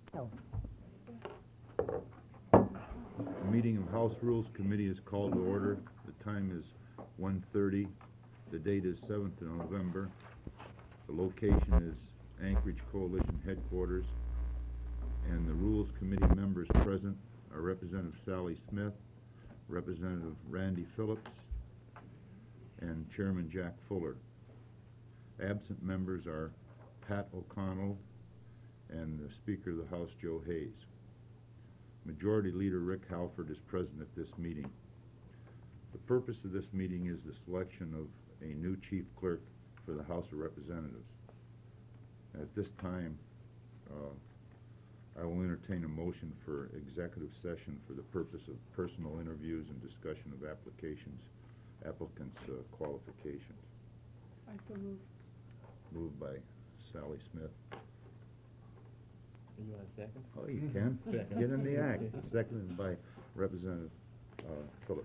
Oh. The meeting of House Rules Committee is called to order. The time is 1:30. The date is 7th of November. The location is Anchorage Coalition Headquarters. And the Rules Committee members present are Representative Sally Smith, Representative Randy Phillips, and Chairman Jack Fuller. Absent members are Pat O'Connell and the Speaker of the House, Joe Hayes. Majority Leader Rick Halford is present at this meeting. The purpose of this meeting is the selection of a new chief clerk for the House of Representatives. At this time, I will entertain a motion for executive session for the purpose of personal interviews and discussion of applicants' qualifications. I so move. Moved by Sally Smith. You want a second? Oh, you can. Get in the act. Seconded by Representative Phillips.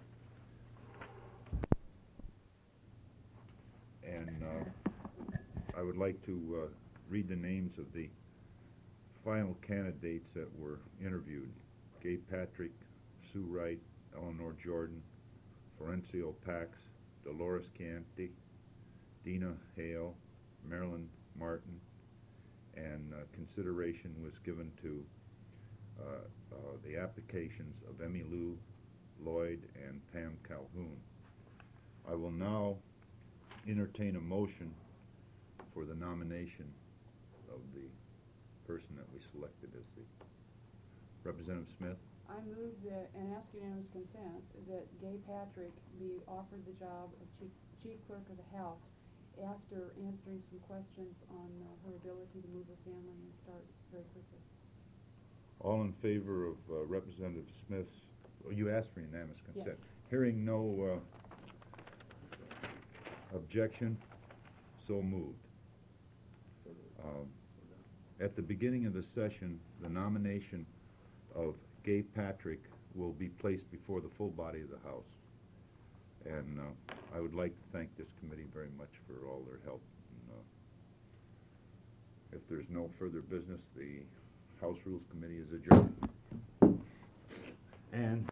And I would like to read the names of the final candidates that were interviewed. Gay Patrick, Sue Wright, Eleanor Jordan, Florencio Pax, Dolores Canty, Dina Hale, Marilyn Martin, and consideration was given to the applications of Emmy Lou Lloyd and Pam Calhoun. I will now entertain a motion for the nomination of the person that we selected as the Representative Smith. I move that, and ask unanimous consent, that Gay Patrick be offered the job of Chief Clerk of the House after answering some questions on her ability to move her family and start very quickly. All in favor of Representative Smith's, you asked for unanimous consent. Yes. Hearing no objection, so moved. At the beginning of the session, the nomination of Gay Patrick will be placed before the full body of the House. And I would like to thank this committee very much for all their help. And, if there's no further business, the House Rules Committee is adjourned. And